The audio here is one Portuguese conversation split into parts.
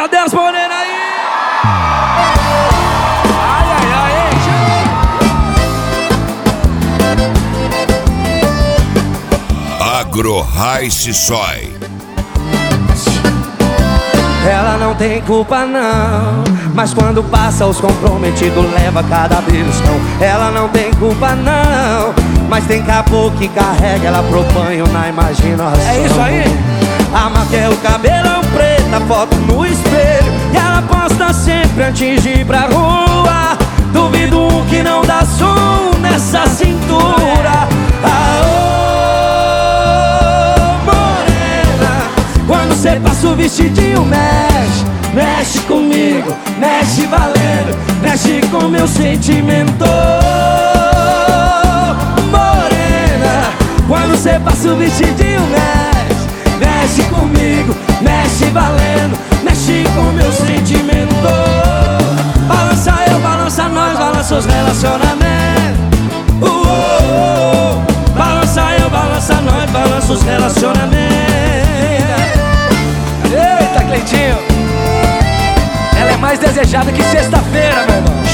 Cadê as morenas aí? Ai, ai, ai, Agro-Rice Soy. Ela não tem culpa não, mas quando passa os comprometidos leva cada beliscão. Ela não tem culpa não, mas tem caboclo que carrega ela pro banho na imaginação. É isso aí? A marca é o cabelão preto, a foto no espelho, e ela posta sempre antes de ir pra rua. Duvido que não dá som nessa cintura. Quando cê passa o vestidinho, mexe, mexe comigo, mexe valendo, mexe com meu sentimento. Morena, quando cê passa o vestidinho, mexe, mexe comigo, mexe valendo, mexe com meu sentimento. Balança eu, balança nós, balança os relacionamentos. Balança eu, balança nós, balança os relacionamentos. Eita, Cleitinho, ela é mais desejada que sexta-feira, meu irmão.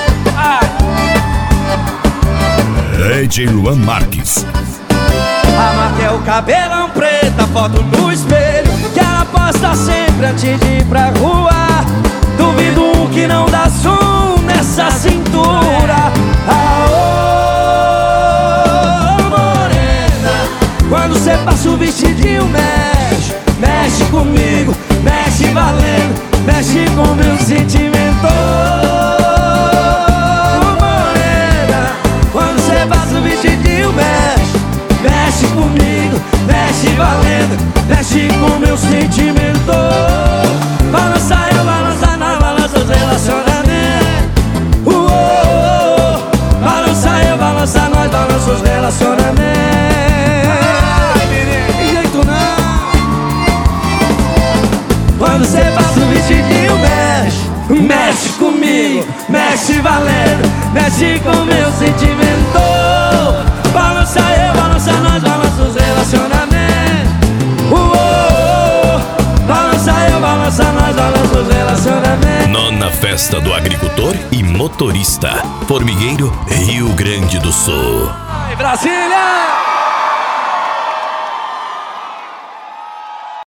DJ Luan Marques. A marca é o cabelão preto, a foto no espelho, que ela posta sempre antes de ir pra rua. Duvido que não dá som nessa cintura. Morena, quando cê passa o vestidinho, mexe, mexe comigo, mexe valendo, mexe com meu sentimento. Morena, quando cê passa o vestidinho, mexe, mexe comigo, mexe valendo, mexe com meu sentimento. Balança eu, balança nós, balança os relacionamentos. Balança eu, balança nós, balança os relacionamentos. Quando cê passa o vestidinho, mexe, mexe comigo, mexe valendo, mexe com meu sentimento. Balança eu, balança nós, balança os relacionamentos. Balança eu, balança nós, balança os relacionamentos. Nona Festa do Agricultor e Motorista, Formigueiro, Rio Grande do Sul. Ai, Brasília!